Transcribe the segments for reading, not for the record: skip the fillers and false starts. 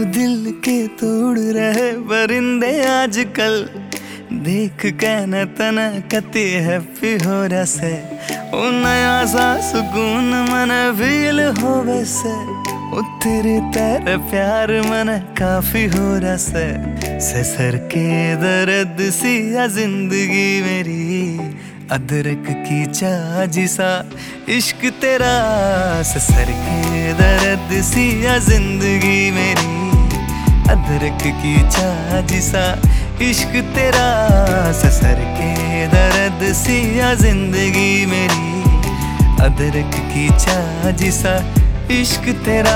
दिल के तोड़ रहे परिंदे आजकल, देख कहना तना कति हैप्पी हो रसे। ओ नया सा सुकून मन फील हो वैसे, ओ तेरे तेरे प्यार मन काफी हो रसे। ससर के दर्द सी या जिंदगी मेरी, अदरक की चाह जिसा इश्क तेरा। ससर के दर्द सी या जिंदगी मेरी, अदरक की चाह जिसा इश्क तेरा। ससर के दर्द सी या जिंदगी मेरी, अदरक की चाह जिसा इश्क तेरा।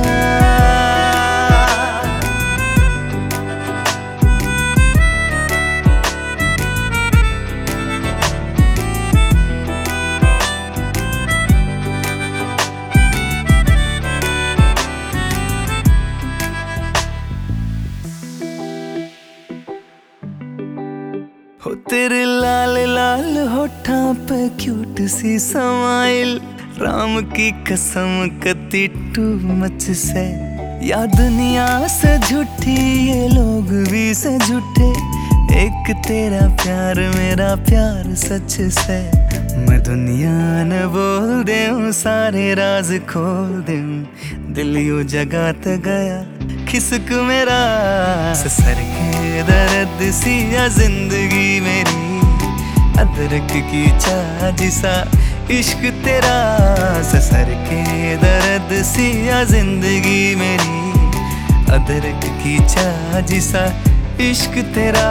हो तेरे लाल लाल होठां पे क्यूट सी समाइल, राम की कसम कति टू मच से। या दुनिया से झूठी ये लोग भी से झूठे, एक तेरा प्यार मेरा प्यार सच से। मैं दुनिया न बोल दूं सारे राज खोल दूं, दिल यूं जगात गया खिसक मेरा। ससर के दर्द सी या जिंदगी मेरी, अदरक की चाह जिसा इश्क तेरा। ससर के दर्द सी या जिंदगी मेरी, अदरक की चाह जिसा इश्क तेरा।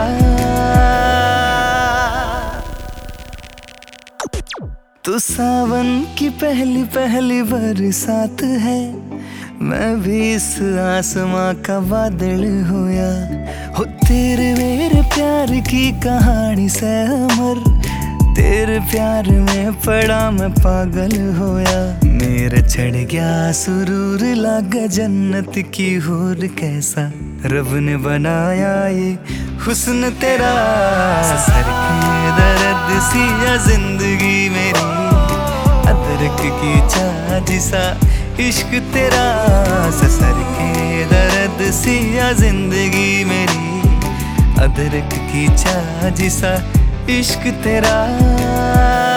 तू सावन की पहली पहली बरसात है, मैं भी इस आसमां का बादल होया। हो तेरे मेरे प्यार की कहानी से अमर, तेरे प्यार में पड़ा मैं पागल होया। मेरे चढ़ गया सुरूर लागा जन्नत की हूर, कैसा रब ने बनाया ये हुस्न तेरा। ससर के दर्द सी या जिंदगी मेरी, अदरक की चाह जिसा इश्क तेरा। ससर के दर्द सी या जिंदगी मेरी, अदरक की चाह जिसा इश्क तेरा।